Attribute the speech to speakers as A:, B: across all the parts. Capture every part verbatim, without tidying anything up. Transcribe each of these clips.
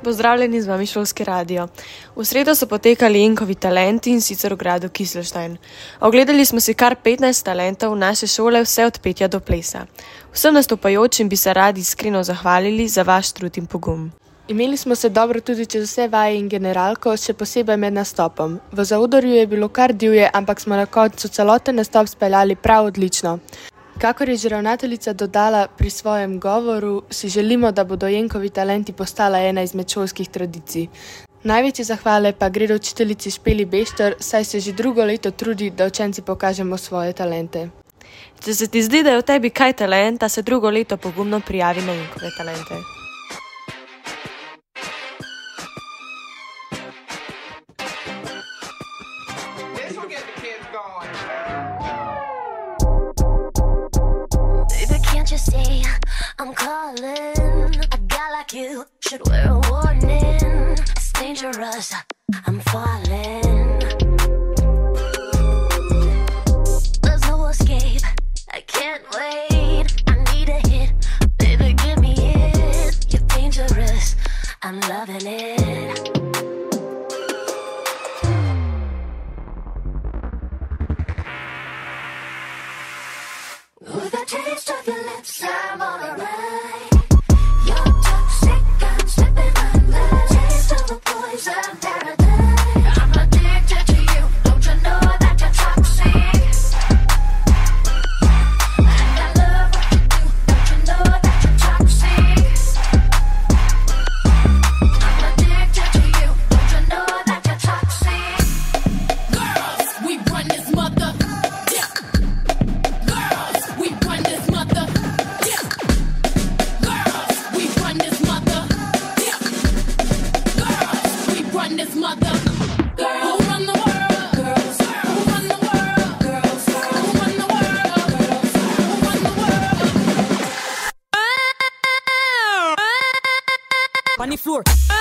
A: Pozdravljeni, z vami Šolski radio. V sredo so potekali Jenkovi talenti in sicer v gradu Kizlstein. Ogledali smo si kar petnajst talentov naše šole, vse od petja do plesa. Vsem nastopajočim bi se radi iskreno zahvalili za vaš trud in pogum.
B: Imeli smo se dobro tudi čez vse vaje in generalko, še posebej med nastopom. V zaodrju je bilo kar divje, ampak smo na koncu celoten nastop speljali prav odlično. Kakor je že ravnateljica dodala pri svojem govoru, si želimo, da bodo Jenkovi talenti postala ena izmed šolskih tradicij. Največje zahvale pa gre učiteljici Špeli Bešter, saj se že drugo leto trudi, da učenci pokažemo svoje talente.
A: Če se ti zdi, da je v tebi kaj talenta, se drugo leto pogumno prijavi na Jenkove talente.
C: See, I'm calling. A guy like you should wear a warning. It's dangerous. I'm falling. There's no escape. I can't wait. I need a hit. Baby, give me it. You're dangerous. I'm loving it. With a taste of your lips, I'm on a ride. You're toxic, I'm slipping under. Taste of a poison paradise. I'm addicted to you, don't you know that you're toxic? And I love what you do, don't you know that you're toxic? I'm addicted to you, don't you know that you're toxic?
D: Girls, we run this mother. This mother, girl, who run the world? Girls, who run the world? Girls, who run the world? Girls, who run the world? On the floor.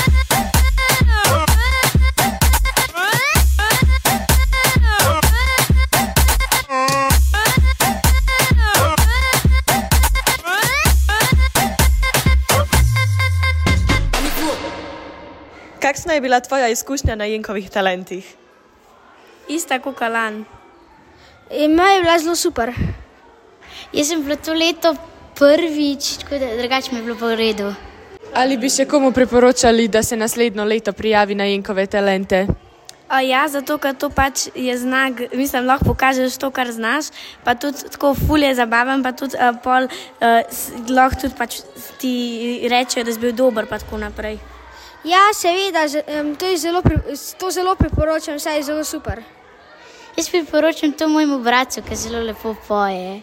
A: Kakšna je bila tvoja izkušnja na Jenkovih talentih?
E: Ista kot lan.
F: Moja je bila zelo super. Jaz sem bila to leto prvič, tako da drugače mi je bilo pa v redu.
B: Ali bi še komu priporočali, da se naslednjo leto prijavi na Jenkove talente?
E: A ja, zato ker to pač je znak, mislim, lahko pokažeš to, kar znaš, pa tudi tako ful je zabaven, pa tudi uh, pol uh, lahko tudi pač ti rečejo, da si bil dober, pa tako naprej.
F: Ja, seveda, to, je zelo, to zelo priporočam, saj je zelo super.
G: Jaz priporočam to mojemu bratu, ki zelo lepo poje.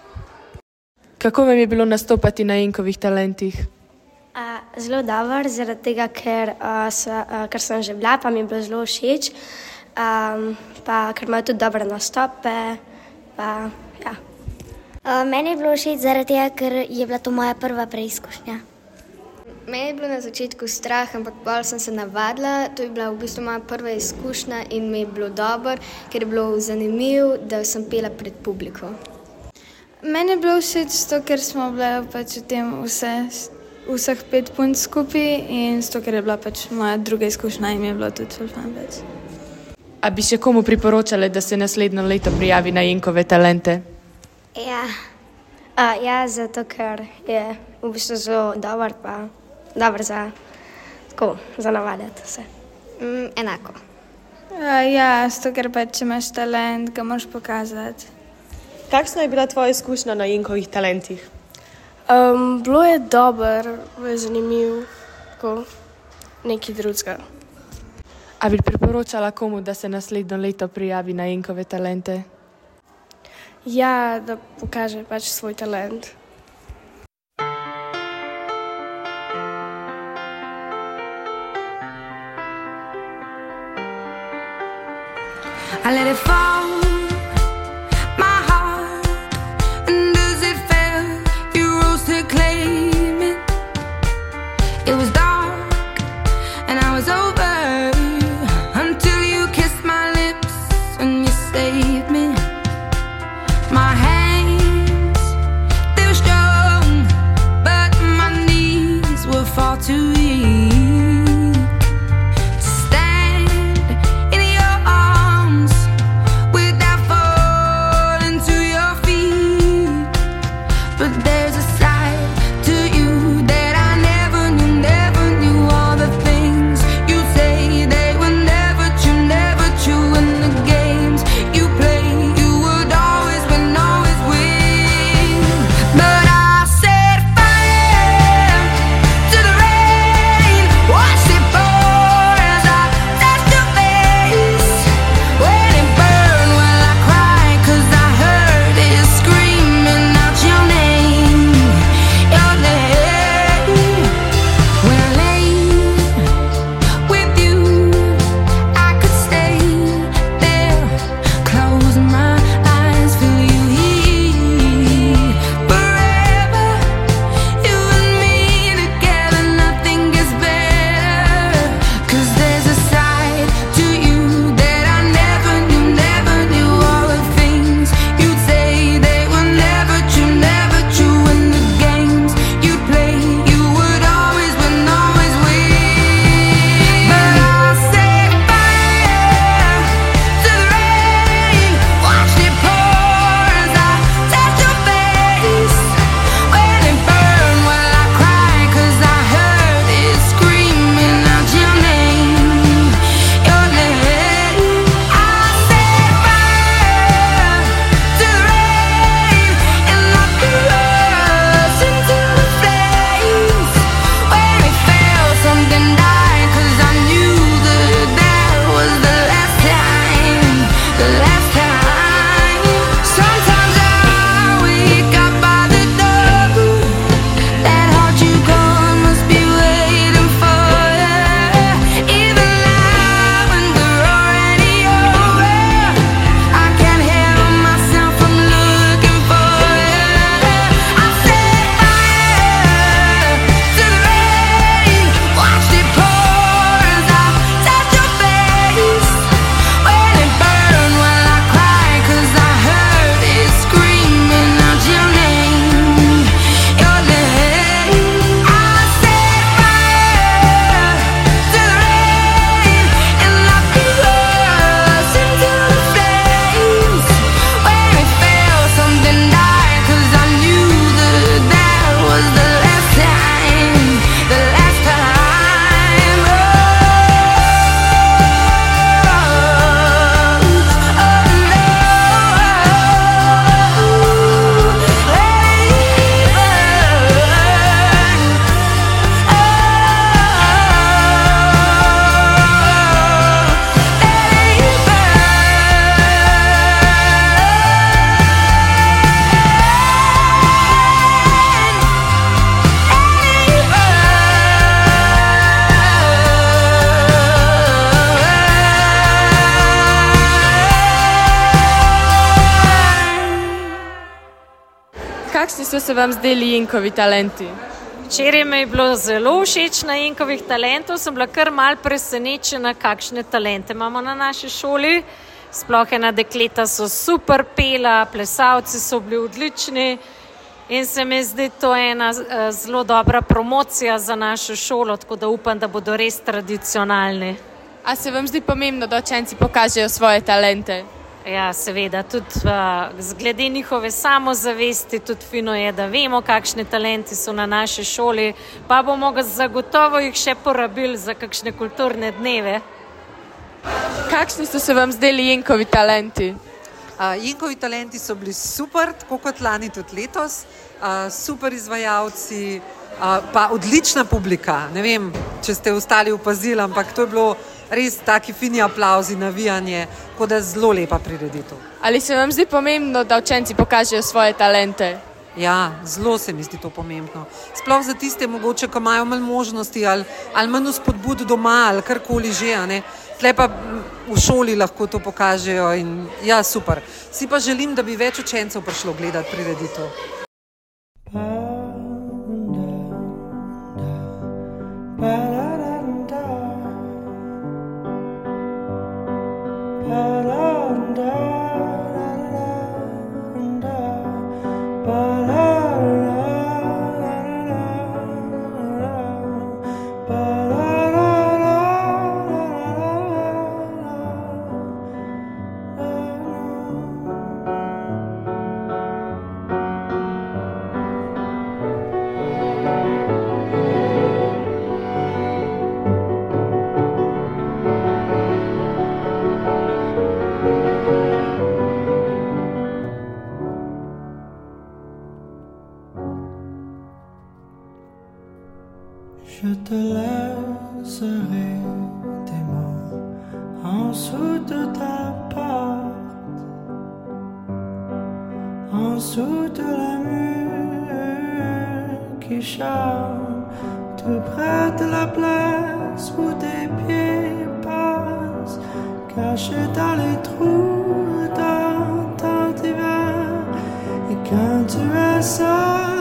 B: Kako vam je bilo nastopati na Jenkovih talentih?
H: Uh, zelo dobro, zaradi tega, ker, uh, so, uh, ker sem že bila, pa mi je bilo zelo všeč, um, pa ker imajo tudi dobre nastope. Pa, ja.
G: uh, meni je bilo všeč zaradi tega, ker je bila to moja prva preizkušnja.
I: Meni je bilo na začetku strah, ampak bolj sem se navadila. To je bila v bistvu moja prva izkušnja in mi je bilo dobro, ker je bilo zanimivo, da sem pela pred publiko.
J: Meni je bilo všeč to, ker smo bile pač v tem vse, vseh pet punc skupaj in to, ker je bila pač moja druga izkušnja in mi je bilo tudi zelo fajn več.
B: A bi še komu priporočali, da se naslednjo leto prijavi na Jenkove talente?
H: Ja, uh, ja zato ker je v bistvu zelo dober pa. Dobro za, tako, za navaditi se.
I: Mm, enako.
J: Uh, ja, zato ker pa če imaš talent, ga moraš pokazati.
A: Kakšna je bila tvoja izkušnja na Jenkovih talentih?
H: Um, bilo je dobro, bilo je zanimivo, tako nekaj drugega.
B: A bi priporočala komu, da se naslednjo leto prijavi na Jenkove talente?
H: Ja, da pokaže pač svoj talent.
D: I let it fall, my heart, and as it fell, you rose to claim it. It was dark, and I was over, until you kissed my lips and you saved me. My hands, they were strong, but my knees were far too weak.
B: Kakšni so se vam zdeli Inkovi talenti?
K: Včeraj mi je bilo zelo všeč na Inkovih talentov, sem bila kar mal presenečena, kakšne talente imamo na naši šoli. Sploh ena dekleta so super pela, plesalci so bili odlični in se mi zdi to ena uh, zelo dobra promocija za našo šolo, tako da upam, da bodo res tradicionalni.
B: A se vam zdi pomembno, da učenci pokažejo svoje talente?
K: Ja, seveda, tudi uh, glede njihove samozavesti, tudi fino je, da vemo, kakšne talenti so na naši šoli, pa bomo ga zagotovo jih še porabili za kakšne kulturne dneve.
B: Kakšni so se vam zdeli Inkovi talenti?
L: Uh, Inkovi talenti so bili super, tako kot lani tudi letos, uh, super izvajalci, uh, pa odlična publika. Ne vem, če ste ostali opazili, ampak to je bilo res taki fini aplavzi, navijanje, kot da je zelo lepa prireditev.
B: Ali se vam zdi pomembno, da učenci pokažejo svoje talente?
L: Ja, zelo se mi zdi to pomembno. Sploh za tiste mogoče, ki imajo manj možnosti ali, ali manj spodbud doma ali karkoli že, a ne. Tle pa v šoli lahko to pokažejo in ja, super. Si pa želim, da bi več učencev prišlo gledati prireditev.
M: Je te laisserai des mots en dessous de ta porte, en dessous de la mur qui chante, tout près de la place où tes pieds passent, cachés dans les trous dans ton divan. Et quand tu es seul